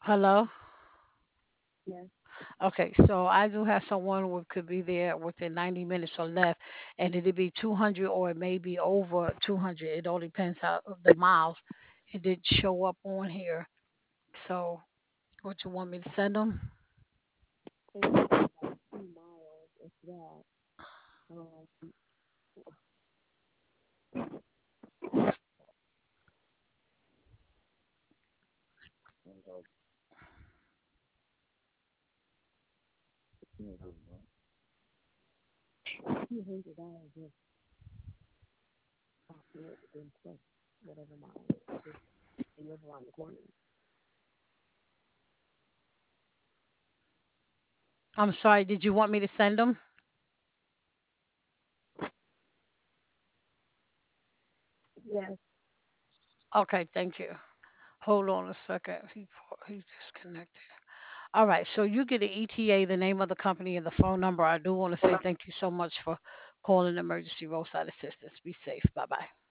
Hello? Yes. Okay, so I do have someone who could be there within 90 minutes or less, and it'd be 200 or it may be over 200. It all depends how the miles. It did show up on here. So, what you want me to send them? It's like 2 miles, if that. Um, $200 just approximate within plus whatever miles. Just you live around the corner. I'm sorry, did you want me to send them? Yes. Okay, thank you. Hold on a second. He disconnected. All right, so you get the ETA, the name of the company, and the phone number. I do want to say thank you so much for calling Emergency Roadside Assistance. Be safe. Bye bye.